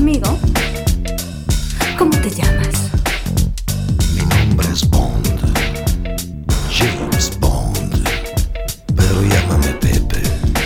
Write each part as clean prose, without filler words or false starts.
conmigo? ¿Cómo te llamas? Mi nombre es Bond, James Bond, pero llámame Pepe.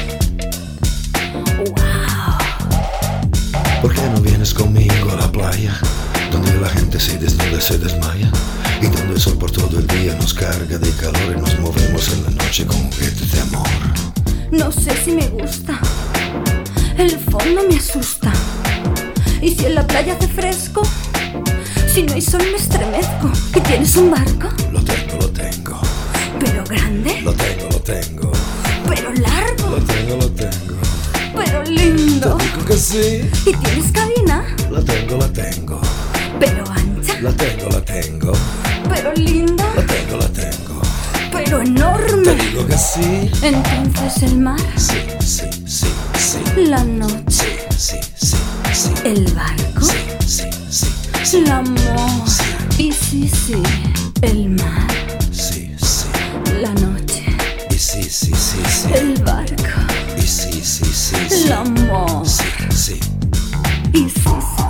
¡Wow! ¿Por qué no vienes conmigo a la playa, donde la gente se desnuda, se desmaya, y donde el sol por todo el día nos carga de calor y nos movemos en la noche con juguetes de amor? No sé si me gusta. El fondo me asusta. ¿Y si en la playa hace fresco? Si no hay sol me estremezco. ¿Y tienes un barco? Lo tengo. ¿Pero grande? Lo tengo. ¿Pero largo? Lo tengo. ¿Pero lindo? Te digo que sí. ¿Y tienes cabina? La tengo. ¿Pero ancha? La tengo. ¿Pero linda? La tengo. ¿Pero enorme? Te digo que sí. Entonces el mar, Sí. la noche, Sí. el barco, Sí. el amor. Y sí, el mar, Sí. la noche, Y sí. el barco, Y sí. el amor. Sí. Y sí.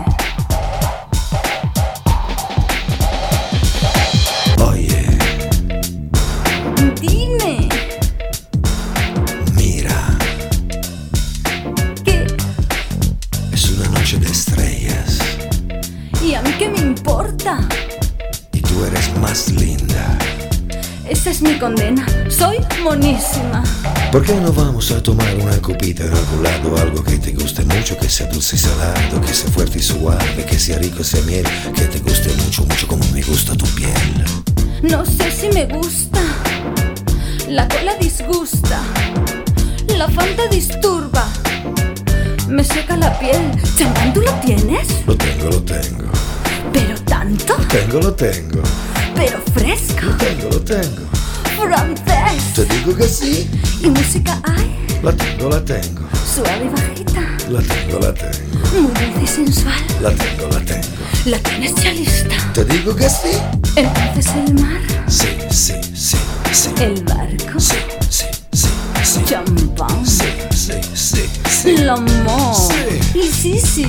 Oye, Dime, mira, ¿qué? es una noche de estrellas ¿Y a mí qué me importa? y tú eres más linda. Esa es mi condena. Soy monísima. ¿Por qué no vamos a tomar una copita en algún lado? Algo que te guste mucho, que sea dulce y salado, que sea fuerte y suave, que sea rico, sea miel, que te guste mucho como me gusta tu piel. No sé si me gusta. La cola disgusta. La Fanta disturba. Me seca la piel. ¿Champán tú lo tienes? Lo tengo. ¿Pero tanto? Lo tengo. ¿Pero fresco? Lo tengo. ¿Francés? Te digo que sí. ¿Y música hay? La tengo. ¿Suave y bajita? La tengo. ¿Muy dulce y sensual? La tengo. ¿La tienes ya lista? Te digo que sí. Entonces el mar, Sí. el barco, Sí. champán, Sí. el amor. Sí. Y sí,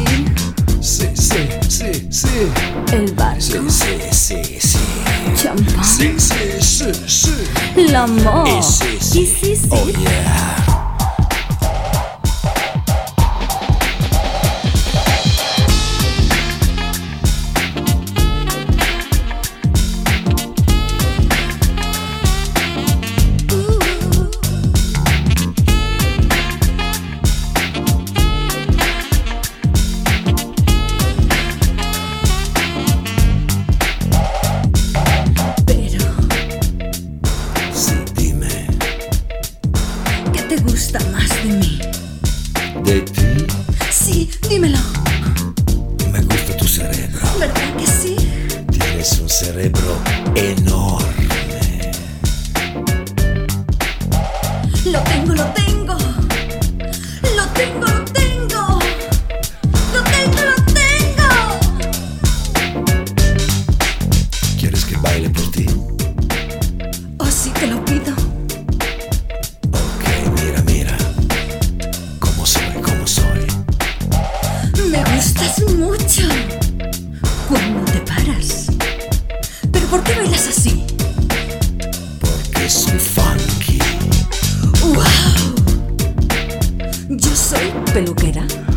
Sí. el barco, Sí. champán, Sí. el amor. Y sí. Y sí. Oh yeah. Pero, Sí, dime. ¿qué te gusta más de mí? De ti Sí, dímelo. me gusta tu cerebro. ¿Verdad que sí? Tienes un cerebro enorme. Lo tengo. Lo tengo. ¿Quieres que baile por ti? Oh, sí, te lo pido. Ok, mira. ¿Cómo soy? Me gustas mucho. Cuando te paras. ¿Pero por qué bailas así? Porque soy funky. ¡Wow! Yo soy peluquera.